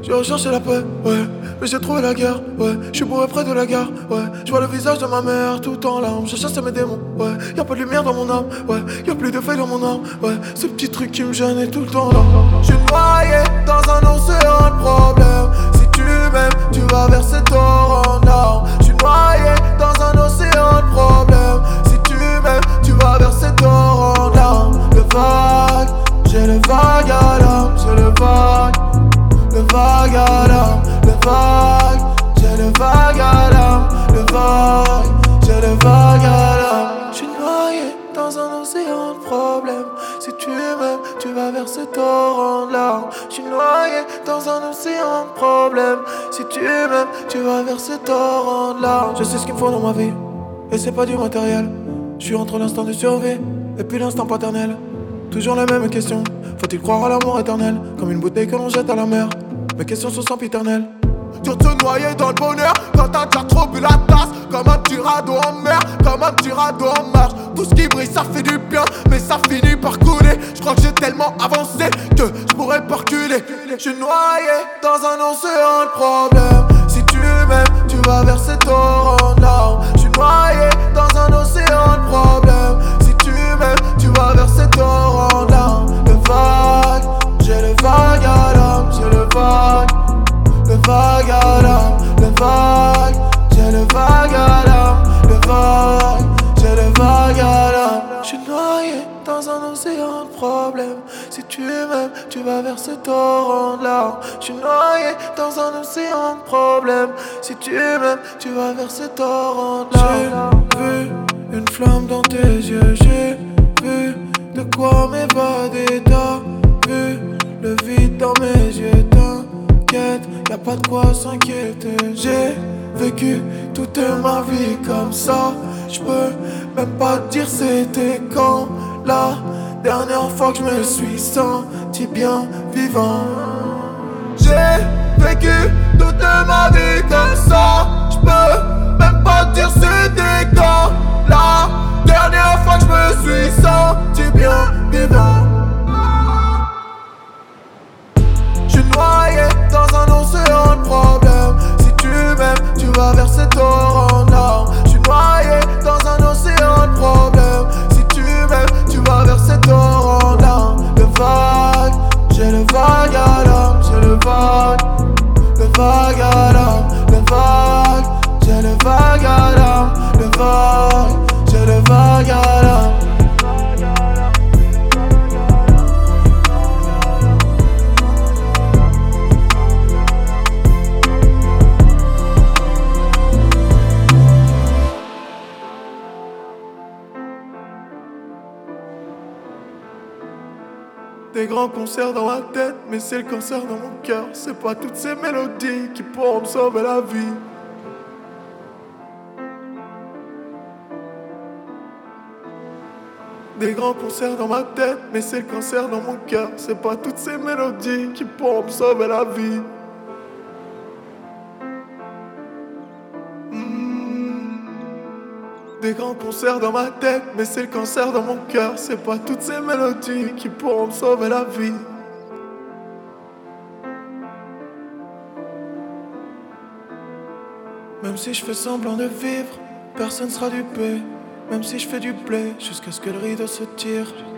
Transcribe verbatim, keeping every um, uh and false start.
J'ai recherché la paix, ouais, mais j'ai trouvé la guerre, ouais. J'suis bourré près de la gare, ouais. J'vois le visage de ma mère tout en larmes. Je chasse mes démons, ouais. Y'a pas de lumière dans mon âme, ouais. Y'a plus de feuilles dans mon âme, ouais. Ce petit truc qui me gêne est tout le temps là. J'suis noyé dans un océan de problèmes. Si tu m'aimes, tu vas verser ton en larmes. J'suis noyé dans un océan de problèmes. Si tu m'aimes, tu vas verser ton en larmes. Le vague, j'ai le vague à l'âme, j'ai le vague. Le vague à l'âme, le vague, j'ai le vague à l'âme, le vague, j'ai le vague à l'âme. J'suis noyé dans un océan de problèmes. Si tu m'aimes, tu vas verser torrent de larmes. J'suis noyé dans un océan de problèmes. Si tu m'aimes, tu vas verser torrent de larmes. Je sais ce qu'il me faut dans ma vie, et c'est pas du matériel. J'suis entre l'instant de survie et puis l'instant paternel. Toujours la même question, faut-il croire à l'amour éternel? Comme une bouteille que l'on jette à la mer. Mes questions sont sempiternelles. Dur de se noyer dans le bonheur quand t'as déjà trop bu la tasse. Comme un petit radeau en mer, comme un petit radeau en marche. Tout ce qui brille ça fait du bien, mais ça finit par couler. Je crois que j'ai tellement avancé que je pourrais pas reculer. Je suis noyé dans un océan de problèmes. Si tu m'aimes, tu vas verser torrent de larmes. Je suis noyé dans un océan de problèmes. Si tu m'aimes, tu vas verser torrent de larmes. Le vague, j'ai le vague à l'âme, j'ai le vague. Le vague à l'âme, le vague, j'ai le vague à l'âme, le vague, j'ai le vague à l'âme. J'suis noyé dans un océan de problèmes. Si tu m'aimes, tu vas verser torrent de larmes. J'suis noyé dans un océan de problèmes. Si tu m'aimes, tu vas verser torrent de larmes. J'ai vu une flamme dans tes yeux, j'ai vu de quoi m'évader. T'as vu le vide dans mes yeux, t'inquiète, y'a pas de quoi s'inquiéter. J'ai vécu toute ma vie comme ça. J'peux même pas te dire c'était quand la dernière fois que je me suis senti bien vivant. J'ai vécu toute ma vie comme ça. J'peux même pas te dire c'était quand la dernière fois que je me suis senti bien vivant. J'suis noyé dans un océan de problèmes. Si tu m'aimes, tu vas verser torrent de larmes. J'suis noyé dans un océan de problèmes. Si tu m'aimes, tu vas verser torrent de larmes. Le vague, j'ai le vague à l'âme, j'ai le vague. Le vague à l'âme, le vague, j'ai le vague à l'âme. Le vague, j'ai le vague à l'âme. Des grands concerts dans ma tête, mais c'est le cancer dans mon cœur. C'est pas toutes ces mélodies qui pourront me sauver la vie. Des grands concerts dans ma tête, mais c'est le cancer dans mon cœur. C'est pas toutes ces mélodies qui pourront me sauver la vie. Des grands concerts dans ma tête, mais c'est le cancer dans mon cœur. C'est pas toutes ces mélodies qui pourront me sauver la vie. Même si je fais semblant de vivre, personne sera dupé. Même si je fais du blé, jusqu'à ce que le rideau se tire.